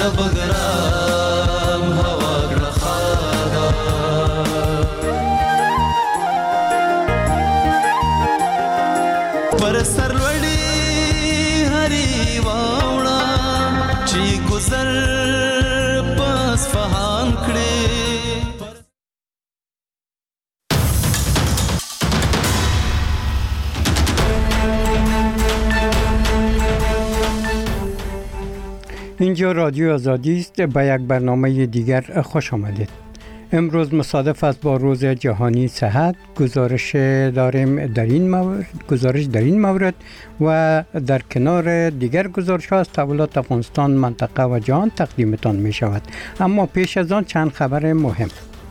بگرم هوا رخادا پر سرلوړي هري واوړه چې گذر پس فهان کړي اینجا رادیو آزادی است. به یک برنامه دیگر خوش آمدید. امروز مصادف است با روز جهانی صحت. گزارش در این مورد و در کنار دیگر گزارش ها از تحولات افغانستان، منطقه و جهان تقدیمتان می شود. اما پیش از آن چند خبر مهم.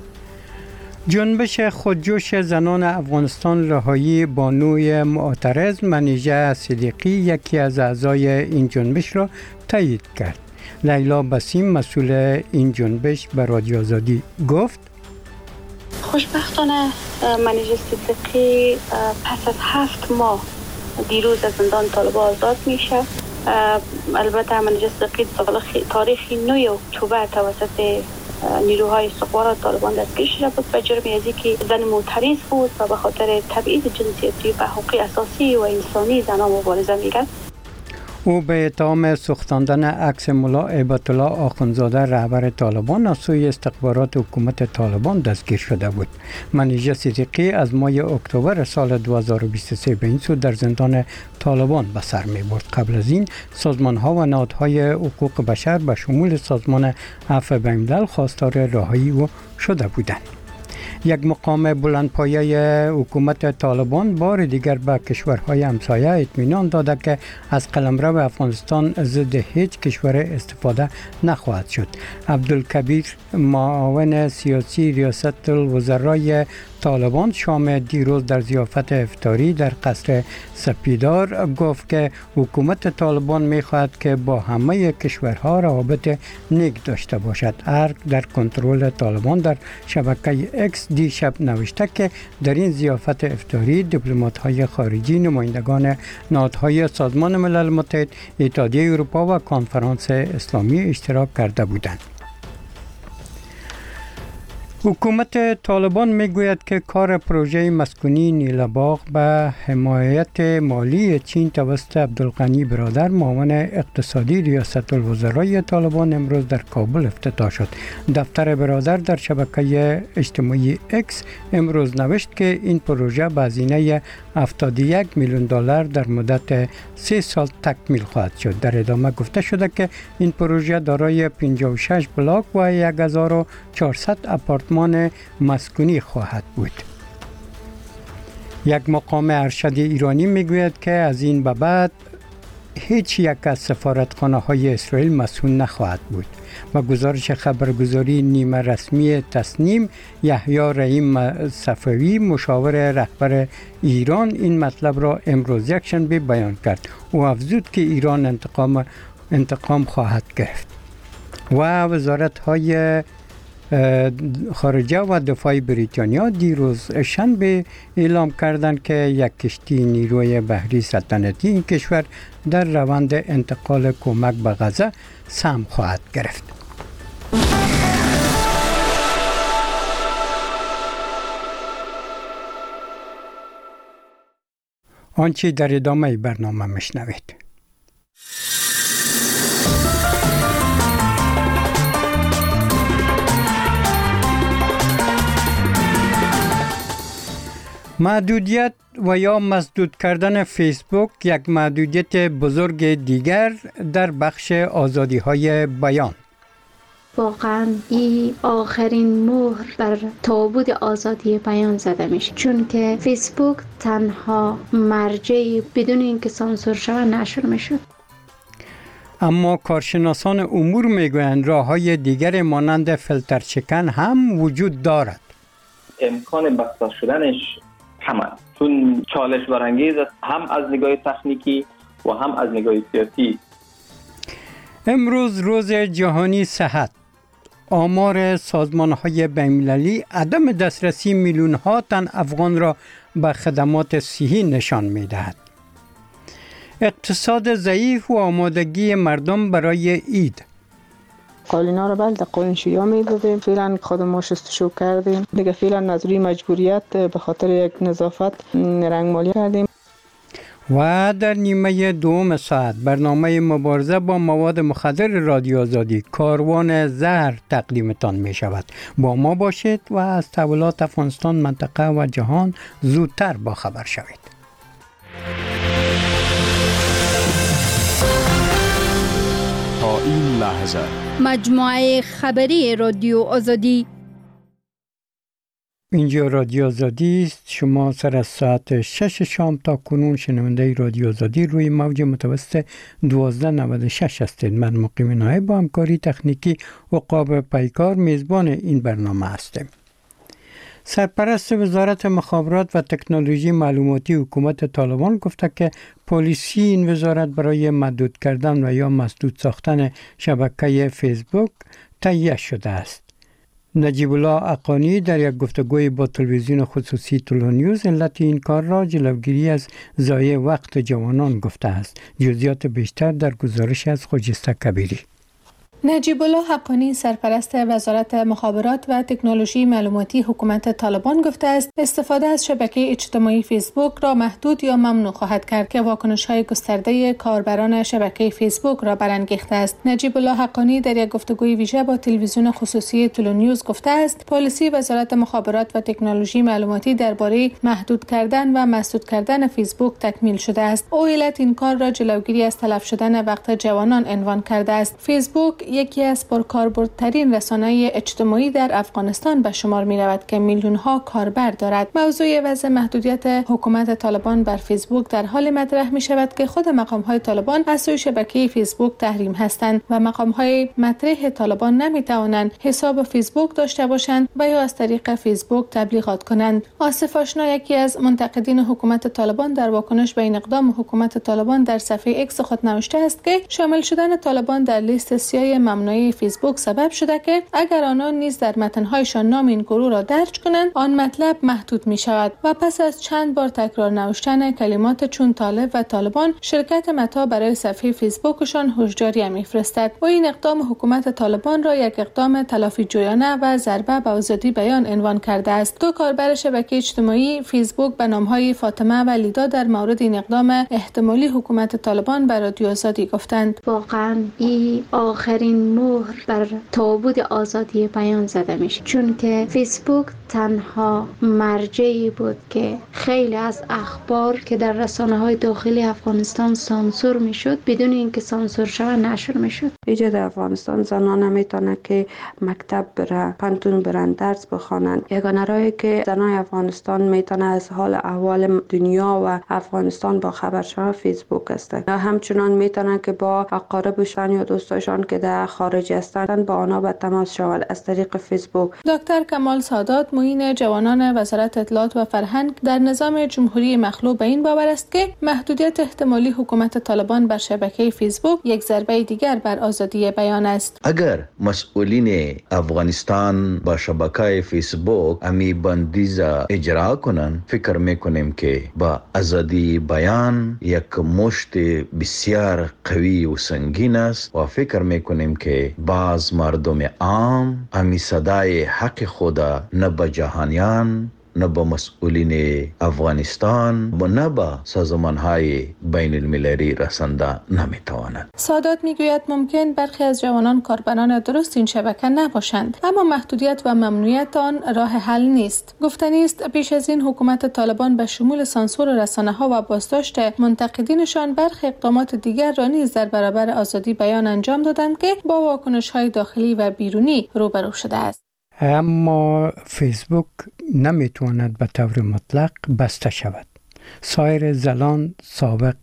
جنبش خودجوش زنان افغانستان رهایی بانوی معترض منیژه صدیقی یکی از اعضای این جنبش را تایید کرد. لیلا بسیم مسئول این جنبش به رادیو آزادی گفت: خوشبختانه منیژه صدیقی پس از 7 ماه دیروز از زندان طالبان آزاد میشه. البته منیژه صدیقی تاریخ 9 اکتبر توسط نیروهای استخبارات طالبان دستگیر شده بود به جرم از که زن معترض بود و به خاطر تبعیض جنسیتی و حقوق اساسی و انسانی زنان مبارزه می‌کرد. او به اتهام سوختاندن عکس ملا هیبت الله آخوندزاده رهبر طالبان از سوی استخبارات حکومت طالبان دستگیر شده بود. منیژه صدیقی از ماه اکتبر سال 2023 به این سو در زندان طالبان به سر می برد. قبل از این سازمان ها و نهادهای حقوق بشر به شمول سازمان عفو بین‌الملل خواستار رهایی او شده بودند. یک مقام بلندپایه حکومت طالبان بار دیگر به کشورهای همسایه اطمینان داده که از قلمرو افغانستان ضد هیچ کشور استفاده نخواهد شد. عبدالکبیر معاون سیاسی ریاست الوزرای طالبان شام دیروز در ضیافت افطاری در قصر سپیدار گفت که حکومت طالبان می‌خواهد که با همه کشورها روابط نیک داشته باشد. ارگ در کنترل طالبان در شبکه اکس دیشب نوشته که در این ضیافت افطاری دیپلمات‌های خارجی، نمایندگان نهادهای سازمان ملل متحد، اتحادیه اروپا و کنفرانس اسلامی اشتراک کرده بودند. حکومت طالبان میگوید که کار پروژه مسکونی نیله‌باغ به حمایت مالی چین توسط عبدالغنی برادر معاون اقتصادی ریاست الوزرای طالبان امروز در کابل افتتاح شد. دفتر برادر در شبکه اجتماعی اکس امروز نوشت که این پروژه به هزینه 71 میلیون دلار در مدت 3 سال تکمیل خواهد شد. در ادامه گفته شده که این پروژه دارای 56 بلاک و 1400 آپارتمان مسکونی خواهد بود. یک مقام ارشد ایرانی میگوید که از این به بعد هیچ یک از سفارتخانه های اسرائیل مسکون نخواهد بود. و گزارش خبرگزاری نیمه رسمی تصنیم یحیی رحیم صفوی مشاور رهبر ایران این مطلب را امروز یکشنبه بیان کرد. او افزود که ایران انتقام خواهد گرفت. و وزارت های خارجه و دفاع بریتانیا دیروز شنبه اعلام کردند که یک کشتی نیروی بحری سلطنتی این کشور در روند انتقال کمک به غزه سهم خواهد گرفت. آنچه در ادامه برنامه میشنوید. محدودیت و یا مسدود کردن فیسبوک یک محدودیت بزرگ دیگر در بخش آزادی‌های بیان. واقعا این آخرین مهر بر تابوت آزادی بیان زده میشه، چون که فیسبوک تنها مرجعی بدون اینکه سانسور شود نشر میشد. اما کارشناسان امور میگویند راه‌های دیگر مانند فیلتر شکن هم وجود دارد. امکان بسته شدنش کم است، چون چالش برانگیز است، هم از نگاه تکنیکی و هم از نگاه سیاسی. امروز روز جهانی صحت. آمار سازمان‌های بین‌المللی عدم دسترسی میلیون‌ها تن افغان را به خدمات صحی نشان می‌دهد. اقتصاد ضعیف و آمادگی مردم برای عید. قالینا رو در قالینشویی می‌دادیم. فعلا خود ما شستشو کردیم دیگه. فعلا از روی مجبوریت به خاطر یک نظافت رنگمالی کردیم. و در نیمه دوم ساعت برنامه مبارزه با مواد مخدر رادیو آزادی کاروان زهر تقدیمتان می شود. با ما باشید و از تحولات افغانستان، منطقه و جهان زودتر با خبر شوید. تا این لحظه مجموعه خبری رادیو آزادی. اینجا رادیو آزادی است. شما سر از ساعت 6 شام تا کنون شنونده رادیو آزادی روی موج متوسط 1296 هستید. من مقیم نایب با همکاری تکنیکی عقاب پیکار میزبان این برنامه هستم. سرپرست وزارت مخابرات و تکنولوژی معلوماتی حکومت طالبان گفته که پالیسی این وزارت برای محدود کردن و یا مسدود ساختن شبکه فیسبوک تهیه شده است. نجیب الله حقانی در یک گفتگوی با تلویزیون خصوصی تلونیوز علت این کار را جلوگیری از ضایع وقت جوانان گفته است. جزئیات بیشتر در گزارش از خجسته کبیری. نجیب الله حقانی سرپرست وزارت مخابرات و تکنولوژی معلوماتی حکومت طالبان گفته است استفاده از شبکه اجتماعی فیسبوک را محدود یا ممنوع خواهد کرد که واکنش‌های گسترده کاربران شبکه فیسبوک را برانگیخته است. نجیب الله حقانی در یک گفتگوی ویژه با تلویزیون خصوصی تلونیوز گفته است پالیسی وزارت مخابرات و تکنولوژی معلوماتی درباره محدود کردن و مسدود کردن فیسبوک تکمیل شده است. او علت این کار را جلوگیری از تلف شدن وقت جوانان عنوان کرده است. فیسبوک یکی از پرکاربردترین رسانه‌های اجتماعی در افغانستان به شمار می‌رود که میلیون‌ها کاربر دارد. موضوع وضع محدودیت حکومت طالبان بر فیسبوک در حال مطرح می‌شود که خود مقام‌های طالبان از سوی شبکه فیسبوک تحریم هستند و مقام‌های مطرح طالبان نمی‌توانند حساب فیسبوک داشته باشند و یا از طریق فیسبوک تبلیغات کنند. آصف آشنا یکی از منتقدین حکومت طالبان در واکنش به این اقدام حکومت طالبان در صفحه ایکس خود نوشته است که شامل شدن طالبان در لیست سیاه ممنوعه فیسبوک سبب شده که اگر آنان نیز در متن‌هایشان نام این گروه را درج کنند آن مطلب محدود می شود و پس از چند بار تکرار نوشتن کلمات چون طالب و طالبان شرکت متا برای صفحه فیسبوکشان هشداری می‌فرستد و این اقدام حکومت طالبان را یک اقدام تلافی جویانه و ضربه به آزادی بیان عنوان کرده است. دو کاربر شبکه اجتماعی فیسبوک به نام‌های فاطمه و لیدا در مورد این اقدام احتمالی حکومت طالبان بر رادیو آزادی گفتند واقعا این آخرین مهر بر تابوت آزادی بیان زده میشه، چون که فیسبوک تنها مرجعی بود که خیلی از اخبار که در رسانه‌های داخلی افغانستان سانسور میشد بدون اینکه سانسور شود نشر میشد. اینجا در افغانستان زنان نمیتونه که مکتب برن، پانتون برن، درس بخوانن. یگانه راهی که زنان افغانستان میتونه از حال احوال دنیا و افغانستان با خبر شوند فیسبوک است. همچنان میتونن که با اقاربشان یا دوستاشان که در خارج هستند با آنها به تماس شوند از طریق فیسبوک. دکتر کمال سادات معین جوانان وزارت اطلاعات و فرهنگ در نظام جمهوری مخلوع به این باور است که محدودیت احتمالی حکومت طالبان بر شبکه فیسبوک یک ضربه دیگر بر آزادی بیان است. اگر مسئولین افغانستان با شبکه فیسبوک امی بندیز اجرا کنند فکر میکنیم که با آزادی بیان یک مشت بسیار قوی و سنگین است و فکر میکنیم که بعض مردم عام امی صدای حق خدا نه به جهانیان نه به مسئولین افغانستان و نه به سازمان‌های بین المللی رسانده نمیتواند. سادات میگوید ممکن برخی از جوانان کاربران درست این شبکه نباشند، اما محدودیت و ممنوعیت آن راه حل نیست. گفتنی است پیش از این حکومت طالبان به شمول سانسور رسانه‌ها و بازداشت منتقدینشان برخی اقدامات دیگر را نیز در برابر آزادی بیان انجام دادند که با واکنش‌های داخلی و بیرونی روبرو شده است. اما فیسبوک نمیتواند به طور مطلق بسته شود. سایر زلان سابق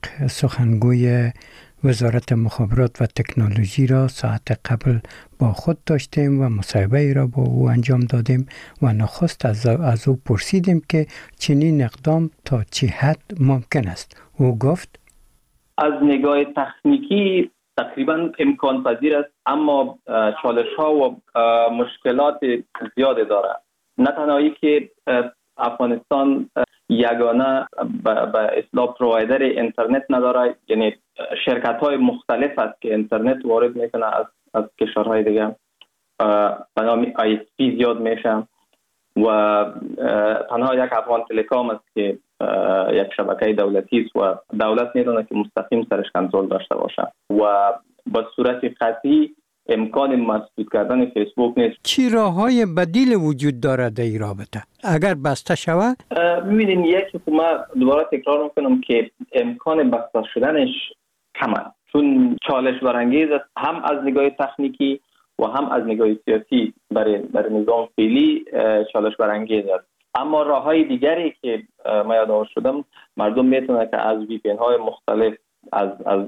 سخنگوی وزارت مخابرات و تکنولوژی را ساعت قبل با خود داشتیم و مصاحبه را با او انجام دادیم و نخست از او پرسیدیم که چنین اقدام تا چه حد ممکن است. او گفت از نگاه تکنیکی تقریبا امکان پذیر است، اما چالش ها و مشکلات زیاده داره. نه تنهایی که افغانستان یگانه به اصطلاح پرووایدر اینترنت نداره، یعنی شرکت های مختلف است که اینترنت وارد میکنه از از کشورهای دیگه به نام ISP زیاد میشه و تنها یک افغان تلکام است که یک شبکه دولتی است و دولت میتونه که مستقیم سرش کنترل داشته باشه و با صورت قطعی امکان مسدود کردن فیسبوک نیست. چی راه‌های بدیل وجود داره در این رابطه اگر بسته شود؟ ببینید یکی که من دوباره تکرار میکنم که امکان بسته شدنش کم است چون چالش برانگیز است هم از نگاه تکنیکی و هم از نگاه سیاسی برای نظام فعلی چالش برانگیز است. اما راه‌های دیگری که من یادآور شدم مردم میتونه که از VPN های مختلف از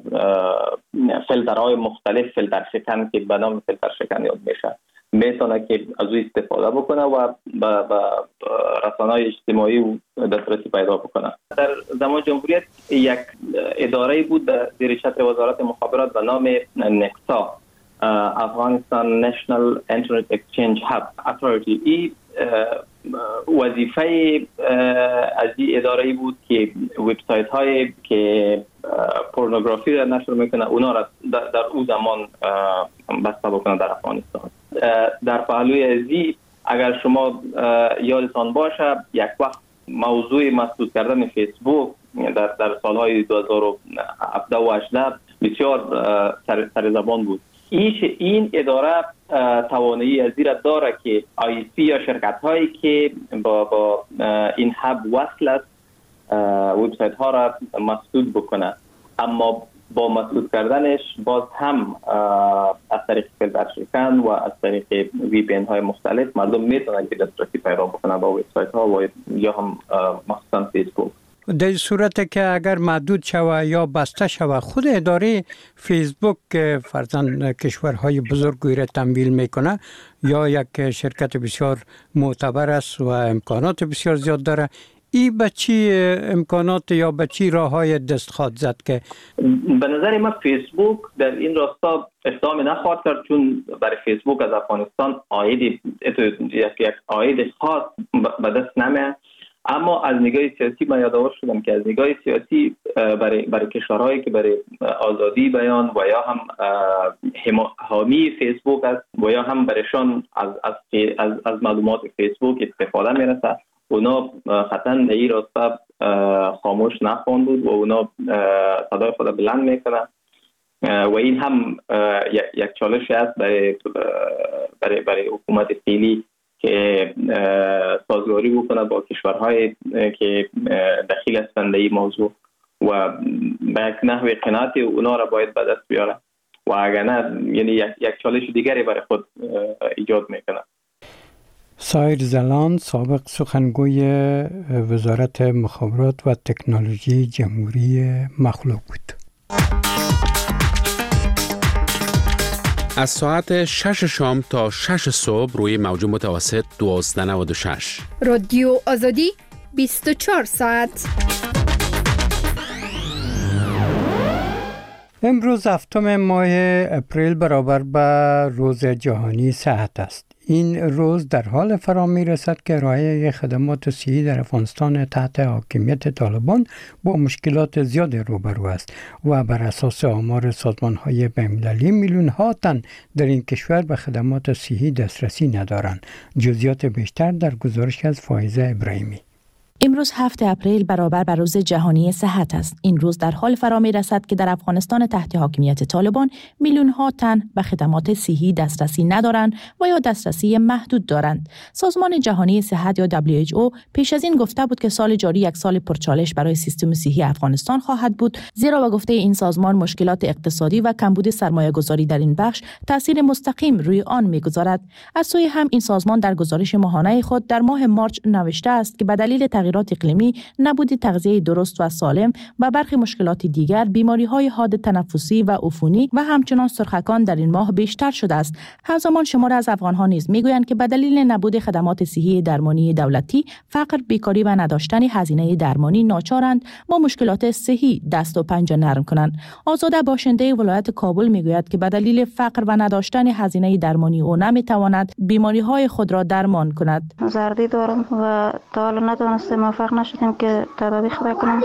فیلترهای مختلف فیلتر شکن که به نام فیلتر شکن یاد میشه میتونه که از او استفاده بکنه و به رسانه‌های اجتماعی دسترسی پیدا بکنه. در زمان جمهوریت یک اداره بود در زیر چتر وزارت مخابرات به نام نکسا، افغانستان نشنال اینترنت اکسچنج هاب اتوریتی. این وظیفه از این اداره بود که وبسایت هایی که پورنوگرافی را نشر میکنه اونا را در اون زمان بسته بکنه در افغانستان. در پهلوی ازی اگر شما یادتان باشه یک وقت موضوع مسدود کردن فیسبوک در سالهای 2017 و 2018 بسیار سر زبان بود. این اداره توانایی از این داره که ISP یا شرکت هایی که با این هاب وصل است وبسایت ها را مسدود بکنه، اما با مسدود کردنش باز هم از طریق فیلتر شکن و از طریق VPN های مختلف مردم میتونن که دسترسی پیدا بکنه با وبسایت ها و یا هم مخصوصا فیسبوک. در صورت که اگر محدود شود یا بسته شود خود اداره فیسبوک فرضاً کشورهای بزرگی را تمویل میکنه یا یک شرکت بسیار معتبر است و امکانات بسیار زیاد داره، این به چی امکانات یا به چی راههای دست خواهد زد؟ که به نظر من فیسبوک در این راستا اقدام نخواهد کرد چون برای فیسبوک از افغانستان یک عاید خاص به دست نمیاد. اما از نگاه سیاسی من یادآور شدم که از نگاه سیاسی برای کشورهایی که برای آزادی بیان و یا هم حامی فیسبوک است و یا هم برایشان از معلومات فیسبوک استفاده میرسه، اونا قطعا در این راستا خاموش نخواهند بود و اونا صدای خود بلند میکنن و این هم یک چالش است برای حکومت فعلی که سازگاری بکنه با کشورهای که دخیل هستند در این موضوع و به یک نحو قناعت اونا را باید به دست بیاره و اگر نه یعنی یک چالش دیگری برای خود ایجاد میکنه. سایر زلان سابق سخنگوی وزارت مخابرات و تکنولوژی جمهوری مخلوق بود. از ساعت 6 شام تا 6 صبح روی موج متوسط 1296 رادیو آزادی 24 ساعت. امروز 7 ماه اپریل برابر به روز جهانی صحت است. این روز در حال فرا می رسد که ارائه خدمات صحی در افغانستان تحت حاکمیت طالبان با مشکلات زیاد روبرو است و بر اساس آمار سازمان‌های بین‌المللی میلیون‌ها تن در این کشور به خدمات صحی دسترسی ندارند. جزئیات بیشتر در گزارش از فائزه ابراهیمی. امروز 7 اپریل برابر بر روز جهانی صحت است. این روز در حال فرا می رسد که در افغانستان تحت حاکمیت طالبان میلیون‌ها تن به خدمات صحی دسترسی ندارند و یا دسترسی محدود دارند. سازمان جهانی صحت یا WHO پیش از این گفته بود که سال جاری یک سال پرچالش برای سیستم صحی افغانستان خواهد بود، زیرا به گفته این سازمان مشکلات اقتصادی و کمبود سرمایه‌گذاری در این بخش تاثیر مستقیم روی آن می‌گذارد. از سوی هم این سازمان در گزارش ماهانه خود در ماه مارچ نوشته است که به دلیل تغییرات اقلیمی، نبود تغذیه درست و سالم و برخی مشکلات دیگر، بیماری‌های حاد تنفسی و عفونی و همچنان سرخکان در این ماه بیشتر شده است. همزمان شمار از افغان‌ها نیز می‌گویند که به دلیل نبود خدمات صحی درمانی دولتی، فقر، بیکاری و نداشتن هزینه درمانی ناچارند با مشکلات صحی دست و پنجه نرم کنند. آزاده باشنده ولایت کابل می‌گوید که به دلیل فقر و نداشتن هزینه درمانی او نمی‌تواند بیماری‌های خود را درمان کند. زردی دارم و تا حالا نتونستم موفق نشدم که تداوی خود کنم.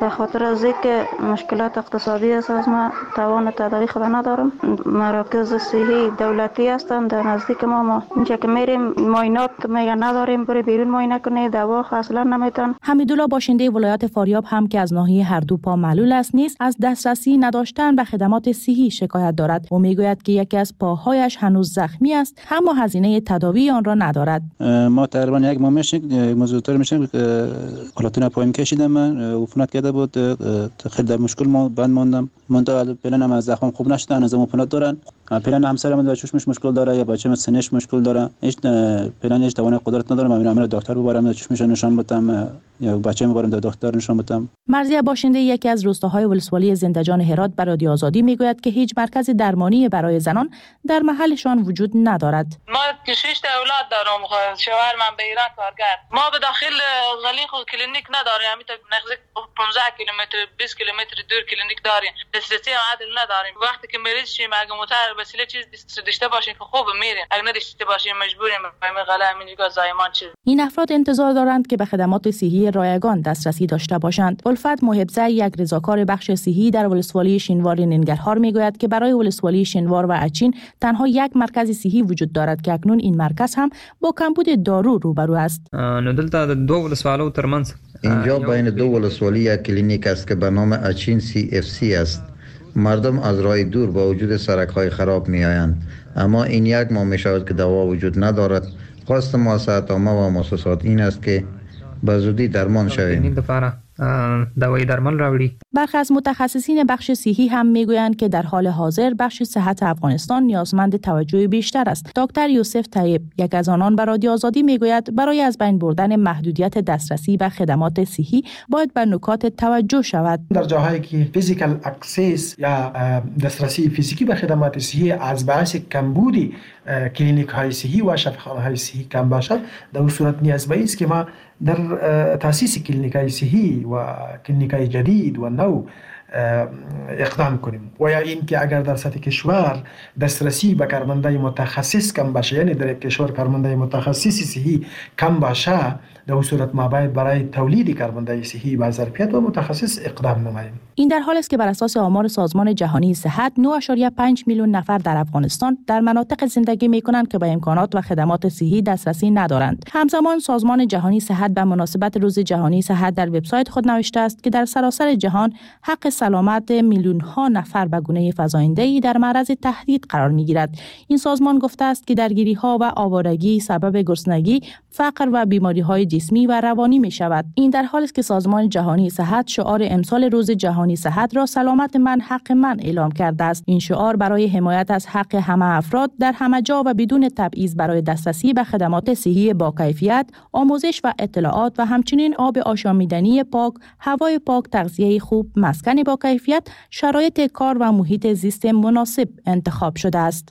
به خاطر از اینکه مشکلات اقتصادی است از ما توان تداوی خود ندارم. مراکز صحی دولتی هستند در نزدیک ما اینجا که میریم معاینات میگن نداریم، برای بیرون معاینه کنه دوا اصلا نمیتون. حمیدالله باشنده ولایت فاریاب هم که از ناحیه هر دو پا معلول است نیز از دسترسی نداشتن به خدمات صحی شکایت دارد و میگوید که یکی از پاهایش هنوز زخمی است اما هزینه تداوی آن را ندارد. ما تقریبا یک ماه مزودتر میشه پلاتین پایم کشیدم، من عفونت کرده بود، خیلی در مشکل ما بند ماندم. من تا پلنم از زخم خوب نشده، هنوز عفونت دارن. پلن همسرم در چشمش مشکل داره یا بچه‌م سنش مشکل داره، هیچ پلنش توان قدرت نداره. من میرم دکتر ببرم چشمش نشان بدم یا بچه‌م ببرم دکتر نشان بدم. مرضیه باشنده یکی از روستاهای ولسوالی زنده‌جان هرات به رادیو آزادی میگوید که هیچ مرکز درمانی برای زنان در محلشان وجود ندارد. ما 6 اولاد دارم، شوهر من به ایران کارگر. ما به داخل غلیق و کلینیک نداریم، همین نزدیک 15 کیلومتر 20 کیلومتر دور کلینیک داریم. دسترسی عادل نداریم. وقتی که مریض شیم اگه متر وسیله چیز داشته باشیم که خوب میریم، اگه نداشته باشیم مجبوریم به غلا میگه زایمان چیز. این افراد انتظار دارند که به خدمات صحی رایگان دسترسی داشته باشند. الفت محبزه یک رضاکار بخش صحی در ولسوالی شینوار ننگرهار میگوید که برای ولسوالی شینوار و اچین تنها یک مرکز صحی وجود دارد که اکنون این مرکز هم با کمبود دارو روبرو است. دلته دو ولسوالو ترمنځ اینجا بین دو ولسوالی یک کلینیک است که به نام اچین CFC است. مردم از راه دور با وجود سرک‌های خراب می‌آیند، اما این یک ماه می‌شود که دوا وجود ندارد. خواست ما صحت عامه و مؤسسات این است که به زودی درمان شویم. دوای درمان راوړي. برخی از متخصصین بخش صحی هم میگویند که در حال حاضر بخش صحت افغانستان نیازمند توجه بیشتر است. دکتر یوسف طیب یک از آنان به رادیو آزادی میگوید برای از بین بردن محدودیت دسترسی به خدمات صحی باید به نکات توجه شود. در جاهایی که فیزیکال اکسس یا دسترسی فیزیکی به خدمات صحی از باعث کمبودی کلینیک های صحی و شفاخانه های صحی کم باشد، در اون صورت نیاز است که ما در تاسیس کلینیک های صحی و کلینیک های جدید و نو اقدام کنیم. و یا این که اگر در سطح کشور دسترسی به کارمندای متخصص کم باشه، یعنی در کشور کارمندای متخصصی صحی کم باشه، در اون صورت ما باید برای تولید کارمندای صحی با ظرفیت و متخصص اقدام نماییم. این در حالی است که بر اساس آمار سازمان جهانی صحت 9.5 میلیون نفر در افغانستان در مناطق زندگی می‌کنند که به امکانات و خدمات صحی دسترسی ندارند. همزمان سازمان جهانی صحت به مناسبت روز جهانی صحت در وبسایت خود نوشته است که در سراسر جهان حق سلامت میلیون‌ها نفر به گونه فزاینده‌ای در معرض تهدید قرار می‌گیرد. این سازمان گفته است که درگیری‌ها و آوارگی سبب گرسنگی، فقر و بیماری‌های جسمی و روانی می‌شود. این در حالی است که سازمان جهانی صحت شعار امسال روز جهانی صحت را سلامت من حق من اعلام کرده است. این شعار برای حمایت از حق همه افراد در همه جا و بدون تبعیض برای دسترسی به خدمات صحی با کیفیت، آموزش و اطلاعات و همچنین آب آشامیدنی پاک، هوای پاک، تغذیه خوب، مسکن با کیفیت، شرایط کار و محیط زیست مناسب انتخاب شده است.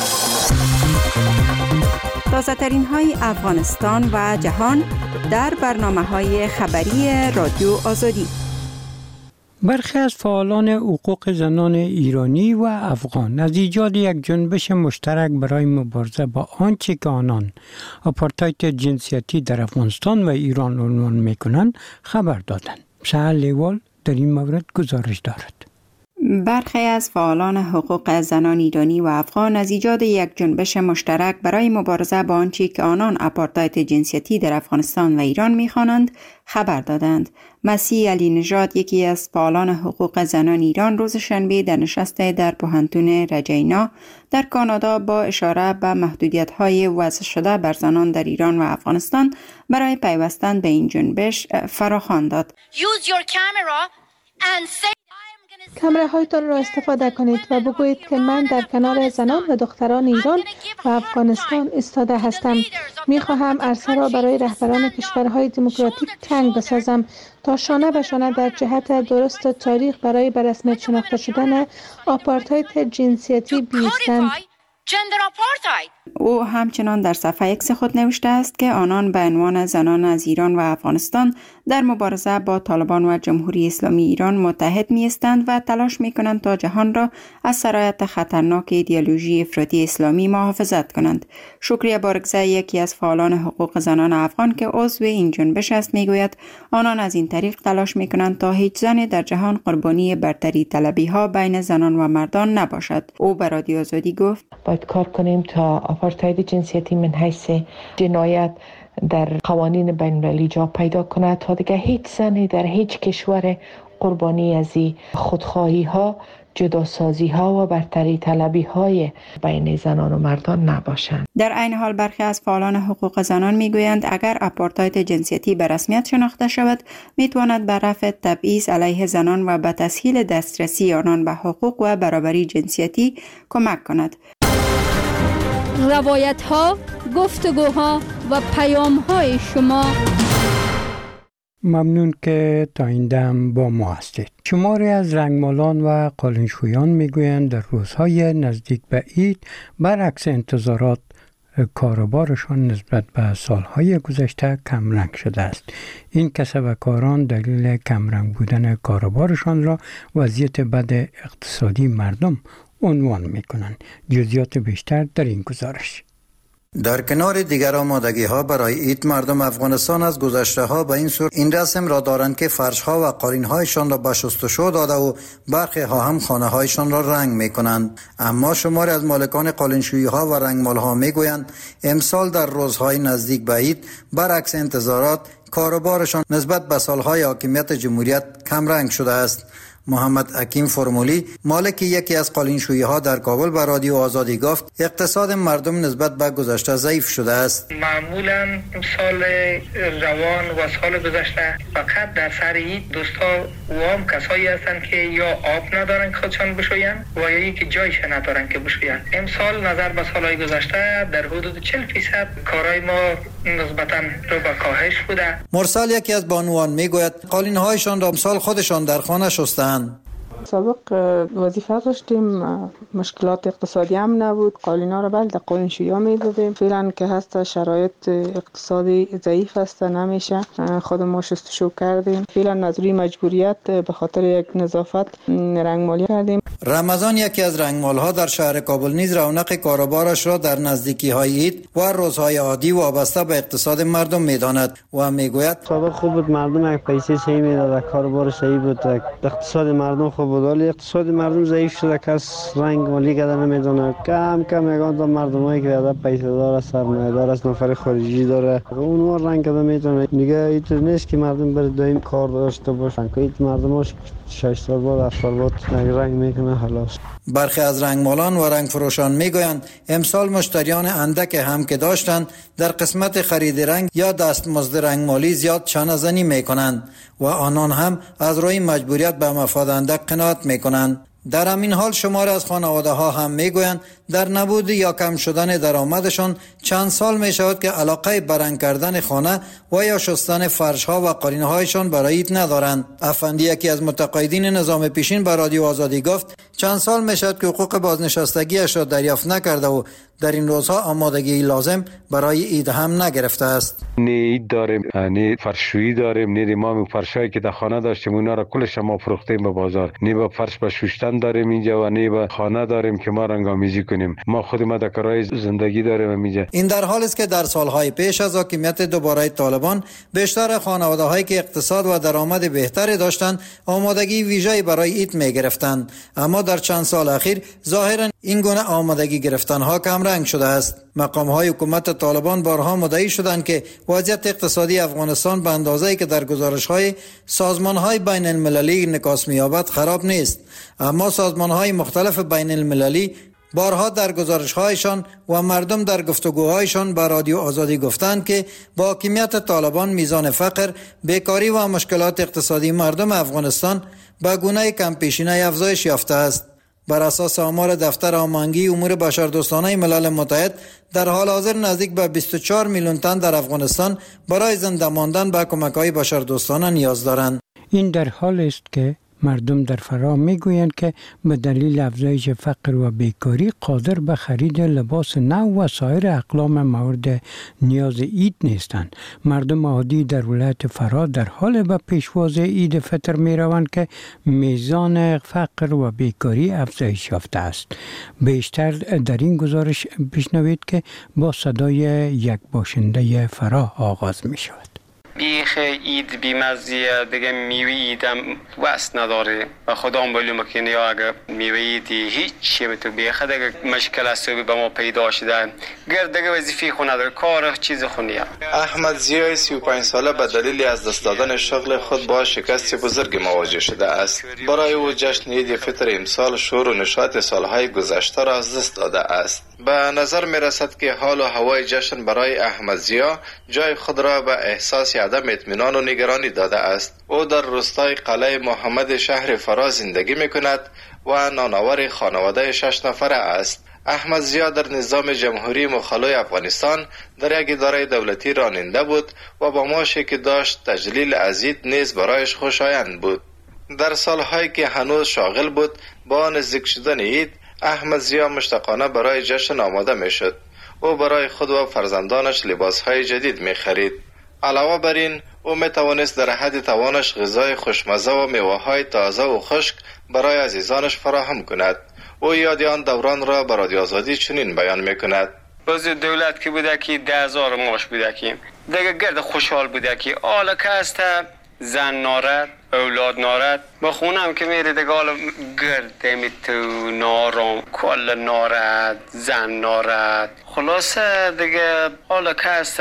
تازه‌ترین های افغانستان و جهان در برنامه‌های خبری رادیو آزادی. برخی از فعالان حقوق زنان ایرانی و افغان از ایجاد یک جنبش مشترک برای مبارزه با آنچه که آنان آپارتاید جنسیتی در افغانستان و ایران عنوان می‌کنند خبر دادند. سهر لیوال در این مورد گزارش دارد. برخی از فعالان حقوق زنان ایرانی و افغان از ایجاد یک جنبش مشترک برای مبارزه با آنچه که آنان آپارتاید جنسیتی در افغانستان و ایران می‌خوانند خبر دادند. مسیح علی نژاد، یکی از فعالان حقوق زنان ایران، روز شنبه در نشست در پوهنتون رجینا در کانادا با اشاره به محدودیت‌های وضع شده بر زنان در ایران و افغانستان برای پیوستن به این جنبش فراخوان داد. کامراهایتان را استفاده کنید و بگویید که من در کنار زنان و دختران ایران و افغانستان ایستاده هستم. می‌خواهم عرصه را برای رهبران کشورهای دموکراتیک تنگ بسازم تا شانه به شانه در جهت درست تاریخ برای به رسمیت شناخته شدن آپارتاید جنسیتی بیستند. Gender apartheid. او همچنان در صفحه اکس خود نوشته است که آنان به عنوان زنان از ایران و افغانستان در مبارزه با طالبان و جمهوری اسلامی ایران متحد می استند و تلاش می کنند تا جهان را از سرایت خطرناک ایدئولوژی افراطی اسلامی محافظت کنند. شکریه بارگزای، یکی از فعالان حقوق زنان افغان که عضو این جنبش است، می گوید آنان از این طریق تلاش می کنند تا هیچ زنی در جهان قربانی برتری طلبی ها بین زنان و مردان نباشد. او به رادیو آزادی گفت باید کار کنیم تا آپارتاید جنسیتی من حیث جنایت در قوانین بین المللی جا پیدا کند تا دیگه هیچ زنی در هیچ کشور قربانی از خودخواهی ها، جداسازی ها و برتری طلبی های بین زنان و مردان نباشند. در عین حال برخی از فعالان حقوق زنان میگویند اگر آپارتاید جنسیتی به رسمیت شناخته شود میتواند به رفع تبعیض علیه زنان و به تسهیل دسترسی آنان به حقوق و برابری جنسیتی کمک کند. روایت ها، گفتگوها و پیام های شما. ممنون که تا این دم با ما هستید. شماری از رنگمالان و قالنشویان میگویند در روزهای نزدیک به عید برعکس انتظارات کاروبارشان نسبت به سالهای گذشته کمرنگ شده است. این کسبکاران دلیل کمرنگ بودن کاروبارشان را وضعیت بد اقتصادی مردم عنوان میکنند. جزئیات بیشتر در این گزارش. در کنار دیگر آمادگی ها برای عید، مردم افغانستان از گذشته ها به این صورت این رسم را دارند که فرش ها و قالین هایشان را به شستشو داده و برخی ها هم خانه هایشان را رنگ می کنند. اما شماری از مالکان قالینشویی ها و رنگمال ها می گویند امسال در روزهای نزدیک به عید برعکس انتظارات کاروبارشان نسبت به سالهای حاکمیت جمهوریت کمرنگ شده است. محمد حکیم فرمولی، مالک یکی از قالینشویی ها در کابل، به رادیو آزادی گفت اقتصاد مردم نسبت به گذشته ضعیف شده است. معمولا سال روان و سال گذشته فقط در سر عید دوستا و هم کسایی هستند که یا آب ندارن که خودشان بشوین و یا یکی جایش ندارن که بشوین. امسال نظر به سالهای گذشته در حدود 40% کارهای ما نسبتا رو به کاهش بوده. مرسل، یکی از بانوان، میگوید قالین هایشان را امسال خودشان در خانه شستند. سابق وظیفه داشتیم، مشکلات اقتصادی هم نبود، قالینا رو بله در قالینشویی ها میدادیم. فعلا که هست شرایط اقتصادی ضعیف است، نمیشه خود ما شستشو کردیم. فعلا از روی مجبوریت به خاطر یک نظافت رنگمالی کردیم. رمضان، یکی از رنگمال ها در شهر کابل، نیز رونق کاروبارش را در نزدیکی های عید و روزهای عادی وابسته به اقتصاد مردم میداند و میگوید سابق خوب بود، مردم یک پیسه صحیح میداد، کاروبار صحیح بود، اقتصاد مردم خوب بود. ولی اقتصاد مردم ضعیف شده، کس رنگمالی کردن نمیدونه. کم کم میگن تا مردمایی که عدد پیسه داره، سرمایه‌دار است، نفر خارجی داره، اونها رنگ کردن میتونه. دیگه اینطور نیست که مردم بر دائم کار داشته باشن، که این مردماش 6 سال بعد 7 سال بعد رنگ میکنه خلاص. برخی از رنگمالان و رنگ فروشان میگویند امسال مشتریان اندک هم که داشتند در قسمت خرید رنگ یا دستمزد رنگمالی زیاد چانه‌زنی میکنند و آنان هم از روی مجبوریت به مفاد اندک قناعت میکنند. در همین حال شماری از خانواده ها هم میگویند در نبود یا کم شدن درآمدشان چند سال می شود که علاقه به رنگ کردن خانه و یا شستن فرش ها و قالین هایشان برای عید ندارند. افندی، یکی از متقاعدین نظام پیشین، به رادیو آزادی گفت چند سال می شود که حقوق بازنشستگیش را دریافت نکرده و در این روزها آمادگی لازم برای عید هم نگرفته است. نه عید داریم، نه فرشویی داریم، نه ما فرشایی که در خانه داشتیم اونا را کلش ما فروختیم به بازار، نه با فرش به شستن داریم اینجا و نه با خانه داریم که ما رنگامیزی کنیم. ما خود ما در کارهای زندگی داریم اینجا. این در حالی است که در سالهای پیش از حاکمیت دوباره طالبان بیشتر خانواده‌هایی که اقتصاد و درآمد بهتری داشتند آمادگی ویژه‌ای برای عید می‌گرفتند، اما در چند سال اخیر ظاهراً این گونه آمادگی گرفتن‌ها کم رنگ شده است. مقام‌های حکومت طالبان بارها مدعی شدند که وضعیت اقتصادی افغانستان به اندازه‌ای که در گزارش‌های سازمان‌های بین المللی انعکاس می‌یابد خراب نیست، اما سازمان‌های مختلف بین المللی بارها در گزارش‌هایشان و مردم در گفتگوهایشان به رادیو آزادی گفتند که با حاکمیت طالبان میزان فقر، بیکاری و مشکلات اقتصادی مردم افغانستان به گونه کم پیشینه افزایش یافته است. بر اساس آمار دفتر هماهنگی امور بشردوستانه ملل متحد، در حال حاضر نزدیک به 24 میلیون تن در افغانستان برای زنده ماندن به کمک‌های بشردوستانه نیاز دارند. این در حال است که مردم در فرا میگویند که به دلیل افزایش فقر و بیکاری قادر به خرید لباس نو و سایر اقلام مورد نیاز عید نیستند. مردم عادی در ولایت فرا در حال به پیشواز عید فطر می روند که میزان فقر و بیکاری افزایش یافته است. بیشتر در این گزارش بشنوید که با صدای یک باشنده فرا آغاز می شود. بیخ اید بیمزیه دیگه میوه ایدم وست نداره و خدا معلومه که یا اگه میوه ایدی هیچی به تو بیخه دیگه مشکل است به ما پیدا شده گرد دیگه وظیفه خونه داره کار چیز خونیه. احمد زیای 35 ساله به دلیل از دست دادن شغل خود با شکست بزرگ مواجه شده است. برای او جشن عید فطر امسال شور و نشاط سالهای گذشته را از دست داده است. به نظر می رسد که حال و هوای جشن برای احمد زیا جای خود را به احساس عدم اطمینان و نگرانی داده است. او در روستای قلعه محمد شهر فرا زندگی می کند و نانآور خانواده 6 نفره است. احمد زیا در نظام جمهوری مخالف افغانستان در یک اداره دولتی راننده بود و با معاشی که داشت تجلیل از عید نیز برایش خوشایند بود. در سالهایی که هنوز شاغل بود با نزدیک شدن عید احمد زیا مشتاقانه برای جشن آماده می شد. او برای خود و فرزندانش لباسهای جدید می خرید. علاوه بر این او می توانست در حد توانش غذای خوشمزه و میوه‌های تازه و خشک برای عزیزانش فراهم کند. او یاد آن دوران را به رادیو آزادی چنین بیان می کند. باز دولت که بوده که 10,000 معاش بوده که دیگه گرد خوشحال بوده که آلا که هست زن نارد اولاد نارد با خونم که میره دیگه حالا گرده میتو نارم کل نارد زن نارد خلاصه دیگه حالا که هست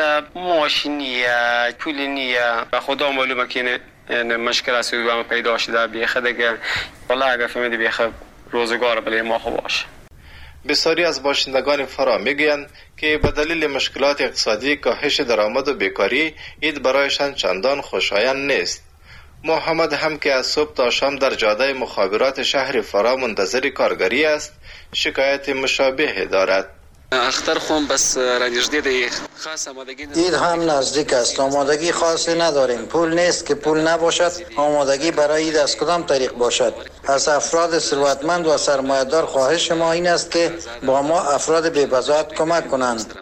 ماشینیه پولی نیه و خدا معلومه که مشکل است و پیدا شده بیخه دیگه حالا اگر فهمیدی بیخه روزگار بله ما خوب باشه. بسیاری از باشندگان فرا میگویند که به دلیل مشکلات اقتصادی کاهش درآمد و بیکاری عید برایشان چندان خوشایند نیست. محمد هم که از صبح تا شام در جاده مخابرات شهر فرا منتظر کارگری است شکایت مشابه دارد. اختر خون بس رنجده دی خاص آمادگی عید هم نزدیک است. آمادگی خاصی نداریم. پول نیست که پول نباشد. آمادگی برای عید از کدام طریق باشد؟ از افراد ثروتمند و سرمایه‌دار خواهش ما این است که با ما افراد بی‌بضاعت کمک کنند.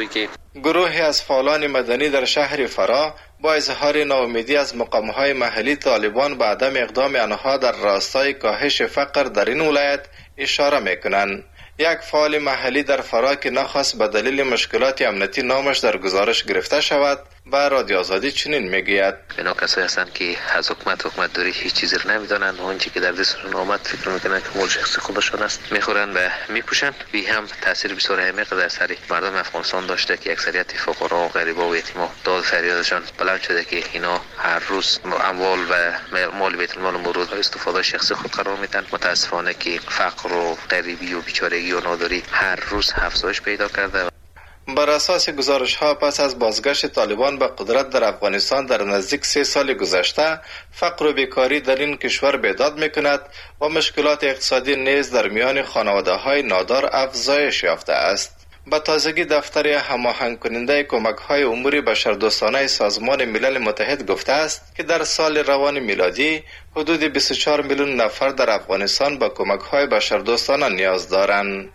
گروهی از فعالان مدنی در شهر فرا با اظهار ناامیدی از مقام‌های محلی طالبان به عدم اقدام آنها در راستای کاهش فقر در این ولایت اشاره می‌کنند. یک فعال محلی در فرا که نخواست به دلیل مشکلات امنیتی نامش در گزارش گرفته شود به رادیو آزادی چنین میگوید: اینا کسایی هستند که از حکومت دوری هیچ چیزی رو نمیدونن، اون چیزی که در دستشون آمد فکر میکنن که مال شخصی خودشون است، میخورن و میپوشن. وی هم تاثیر بسیار عمیق در سر مردم افغانستان داشته که اکثریت فقرا و غریبا و یتیما داد فریادشان بلند شده که اینا هر روز اموال و مال بیت المال مورد استفاده شخصی خود قرار میدن. متاسفانه که فقر و غریبی و بیچارگی و ناداری هر روز افزایش پیدا کرده. بر اساس گزارش ها پس از بازگشت طالبان به قدرت در افغانستان در نزدیک 3 سال گذشته فقر و بیکاری در این کشور بیداد میکند و مشکلات اقتصادی نیز در میان خانواده های نادار افزایش یافته است. به تازگی دفتر هماهنگ کننده کمک های امور بشردوستانه سازمان ملل متحد گفته است که در سال روان میلادی حدود 24 میلیون نفر در افغانستان به کمک های بشردوستانه نیاز دارند.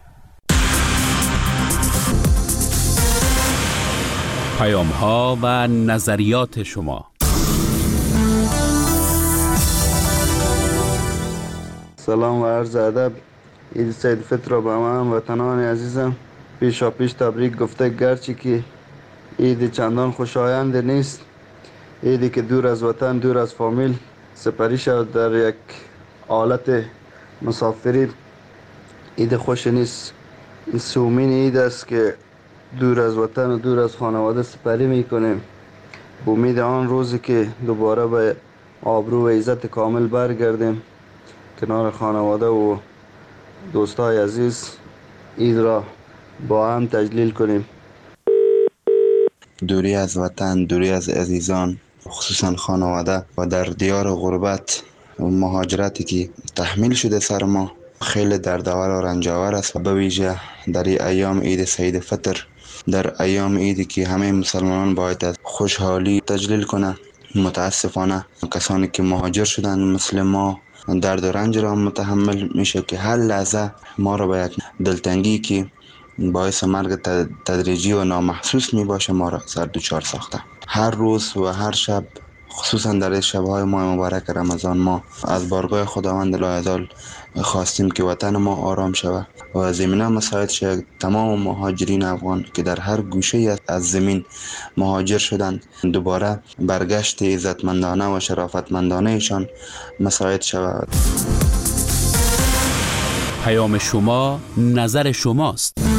پیام ها و نظریات شما. سلام و عرض ادب. عید سید فطر را به همه هموطنان عزیزم پیشا پیش تبریک گفته، گرچه که عید چندان خوشایند نیست، عیدی که دور از وطن دور از فامیل سپری شد در یک حالت مسافری، عید خوش نیست. این سومین عید است که دور از وطن و دور از خانواده سپری میکنیم. امید آن روزی که دوباره به آبرو و عزت کامل برگردیم کنار خانواده و دوستای عزیز عید را با هم تجلیل کنیم. دوری از وطن، دوری از عزیزان، خصوصا خانواده و در دیار غربت و مهاجرتی که تحمیل شده سر ما خیلی دردآور و رنجاور است. به ویژه در ایام عید سید فطر، در ایام عیدی که همه مسلمانان باید از خوشحالی تجلیل کنند، متاسفانه کسانی که مهاجر شدند مثل ما درد و رنج را متحمل میشه که هر لحظه ما را به یک دلتنگی که باعث مرگ تدریجی و نامحسوس می باشه ما را سر دچار ساخته. هر روز و هر شب، خصوصا در شب‌های ماه مبارک رمضان، ما از بارگاه خداوند لایزال خواستیم که وطن ما آرام شود و زمینه مساعد شد تمام مهاجرین افغان که در هر گوشه از زمین مهاجر شدند دوباره برگشت عزتمندانه و شرافتمندانه ایشان مساعد شود. پیام شما، نظر شماست.